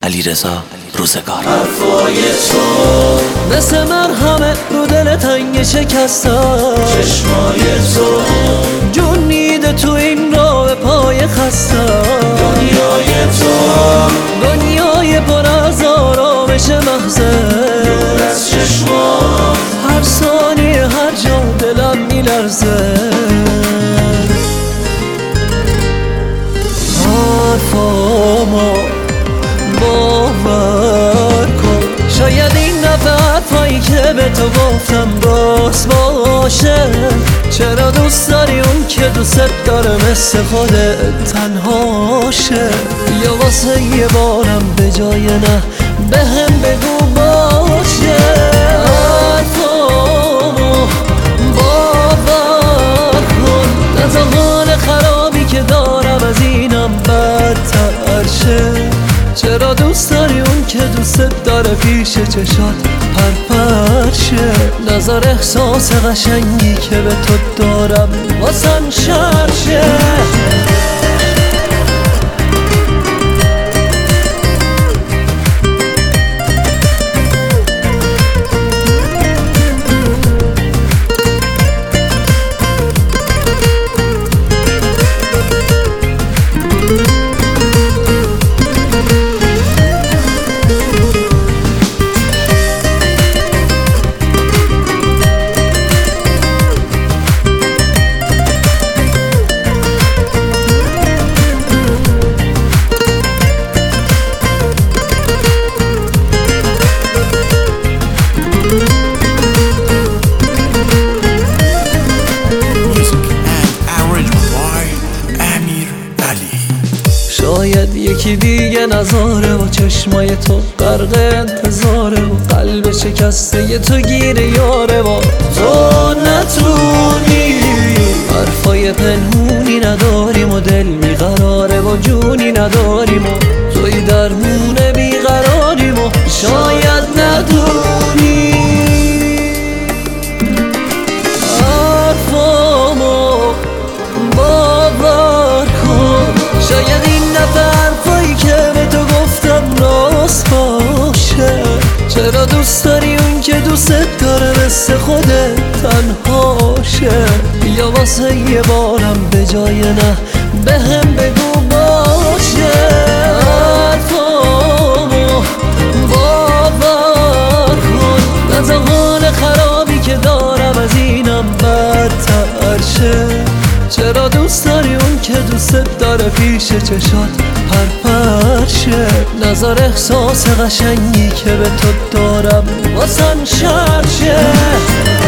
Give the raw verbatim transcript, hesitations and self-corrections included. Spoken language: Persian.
علیرضا روزگار. حرفای تو مثل مرهمه رو دل تنگ شکستم، چشمای تو جون میده تو این راه پای خستم. دنیای تو دنیای پر از آرامش محضه، دور از چشمات هر ثانیه هر جا دلم میلرزه. حرفامو باور کن، شاید این دفعه حرفایی که به تو گفتم راست باشه. چرا دوست داری اون که دوست داره مثل خودت تنهاشه؟ یا واسه یه بارم به جای نه به هم بگو باشه. حرفامو باور کن، نه تا حال خرابی که دارم از اینم بدتر شه. چرا دوست داری اون که دوست داره پیش چشات پرپر شه؟ نظر احساس قشنگی که به تو دارم واسم شر شه. شاید یکی دیگه نظاره و چشمای تو غرق انتظاره و قلب شکسته ی تو گیر یاره و تو نتونی. حرفای پنهونی نداریم و دل بیقراره و جونی نداریم و توی درمون بیقراریم و شاید ندونی. حرفامو باور کن، شاید این دفعه حرفایی که به تو گفتم راست باشه. چرا دوست داری اون که دوست داره مثل خودت تنهاشه؟ یا واسه یه بارم به جای نه به هم بگو باشه. حرفامو باور کن، نه تا حال خرابی که دارم از اینم بدتر شه. چرا دوست داری اون که دوست داره پیش چشات پرپر شه؟ نظر احساس قشنگی که به تو دارم واسم شر شه.